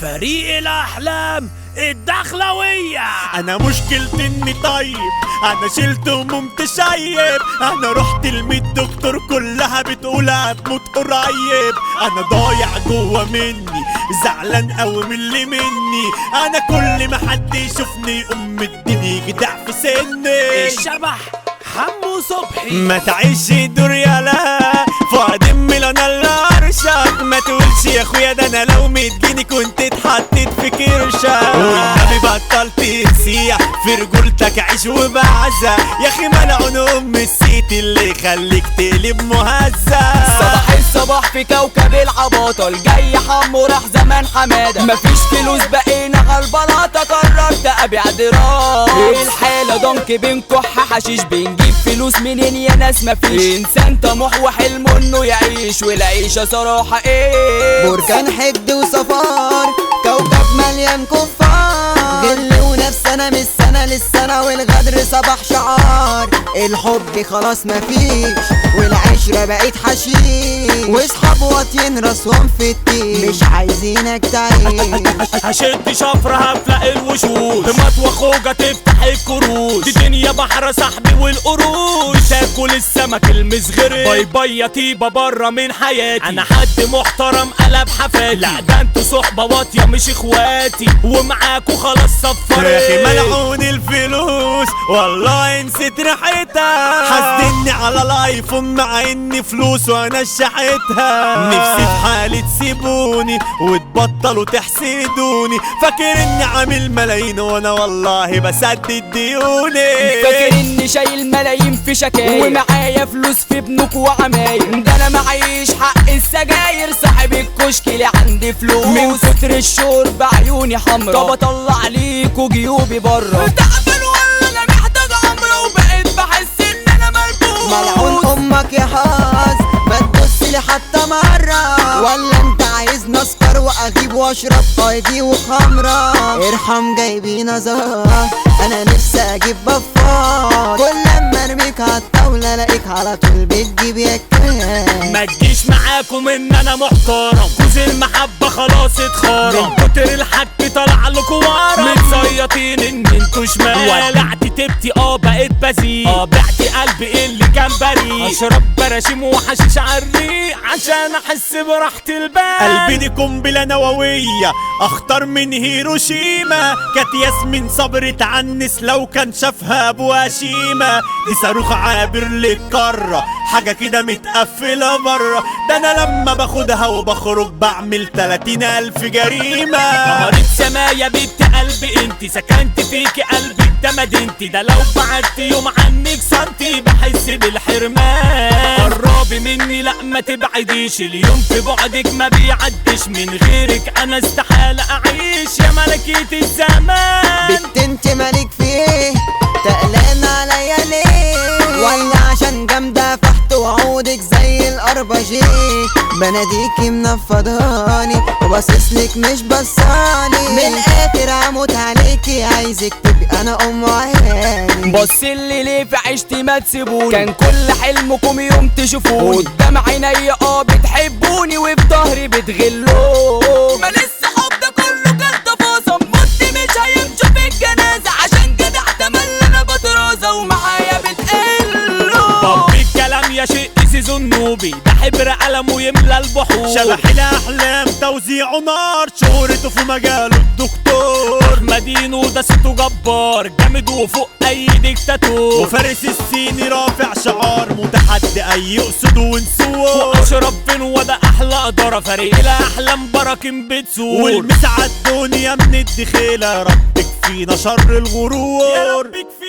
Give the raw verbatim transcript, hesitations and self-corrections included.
فريق الأحلام الدخلوية. انا مشكلتي اني طيب، انا شلت هموم تشيب، انا رحت لميت دكتور كلها بتقول هتموت قريب. انا ضايع جوه مني، زعلان قوي من اللي مني، انا كل ما حد يشوفني يقوم مديني جدع في سني. الشبح حمو صبحي. ما تعيش دور يالا فؤاد امي انا اللي ارشك، ما تقولش يا اخويا ده انا لو ميت جنيه كنت اتحطيت في كرشه. والنبي بطلت تسيح في رجولتك عيش وبعزة، يا اخي ملعون ام السيت اللي يخليك تقلب مهزة. صباح الصباح في كوكب العباطة، الجاي حمو راح زمان حمادة، مفيش فلوس بقينا عالبلاطة، قررت ابيع دراج. الحالة ضنك بنكح حشيش، بنجيب فلوس منين يا ناس؟ مفيش انسان طموح وحلمه انه يعيش، والعيشة صراحة ايه؟ بركان حقد وصفار، كوكب مليان كفار، غل ونفس انا من السنة للسنة، والغدر صباح شعار. الحب خلاص مفيش، والعشرة بقيت حشيش، واصحاب واطيين راسهم في التين، مش عايزينك تعيش. هشد شفرة هفلق الوشوش، بمطوى خوجة تفتح الكروش، دي دنيا بحر صاحبي والقروش، تاكل السمك المصغري. باي باي يا طيبة برا من حياتي، انا حد محترم قلب حفاتي، لا ده انتوا صحبة واطية مش اخواتي، ومعاكوا خلاص صفرت. يا اخي ملعون الفلوس والله نسيت ريحتها، حاسدني على الايفون مع اني فلوس وانا شحيتها. نفسي في حالي تسيبوني وتبطلوا تحسدوني، فاكر اني عامل ملايين وانا والله بسدد ديوني. فاكر اني شايل ملايين في شكاير، ومعايا فلوس في بنوك وعماير، ده انا معيش حق السجاير، صاحب الكشك اللي عندي فلوس، من كتر الشرب عيوني حمرا، طب اطلع ليكوا جيوبي برا. تعبان ولا انا محتاج عمرة، وبقيت بحس ان انا ملبوس. ملعون امك يا حاج، ما تبصلي حتى مرة، ولا انت عايز نسكر واجيب واشرب قايدي وخمرة؟ ارحم جايبي نظر، انا نفسي اجيب بفار، كل لما ارميك عالطاولة الاقيك على طول بتجيب يا كام. ما تجيش معاكم ان انا محترم، جوز المحبة خلاص اتخرم، من كتر الحك طلع لكوا ورم، متزيطين ان انتوا شمال، ولعت تبتي اه بقيت بزيد، اه بعت قلبي اللي كان بريء، اشرب براشيم وحشيش عالريق عشان احس براحة البال. قلبي دي قنبلة نووية اخطر من هيروشيما، كانت ياسمين صبري تعنس لو كان شافها ابو هشيمة، دي صاروخ عابر للقارة حاجة كده متقفلة بره، ده انا لما باخدها وبخرج بعمل تلاتين الف جريمة. قمرة سمايا بنت قلبي انتي، سكنت فيكي قلبي ده مدينتي، ده لو بعدت يوم عنك سنتي بحس بالحرمان. قربي مني لا ما تبعديش، اليوم في بعدك ما بيعدش، من غيرك انا استحالة اعيش يا ملكية الزمان. بنت انت مالك في ايه؟ تقلان عليا ليه؟ ولا عشان جامدة فحت وعودك زي الاربجي؟ بناديكي منفضاني وباصصلك مش بصاني، من الاخر هموت عليكي، عايزك تبقى انا ام عيالي. بصلي ليه في عيشتي ما تسيبوني، كان كل حلمكم يوم تشوفوني، قدام عينيا اه بتحبوني وفي ظهري بتغلوا. ما لسه حب ده كله كان تفاصيل، موت مش هيمشوا في الجنازة، عشان كده احتمل انا بطرازة ومعايا بتقلوا. طب الكلام يا شيء سيزون نوبي، ده حبر قلم ويملى البحور، شبح الاحلام توزيعه نار، شهرته في مجاله الدكتور، مدينه ده صوته جبار جامد وفوق اي ديكتاتور، وفارس الصيني رافع شعار متحدي اي اسود ونسور، واشرف بن وده احلى اداره، فريق الاحلام براكين بتسور، والمسعى الدنيا من الدخيله، ربك فينا شر الغرور.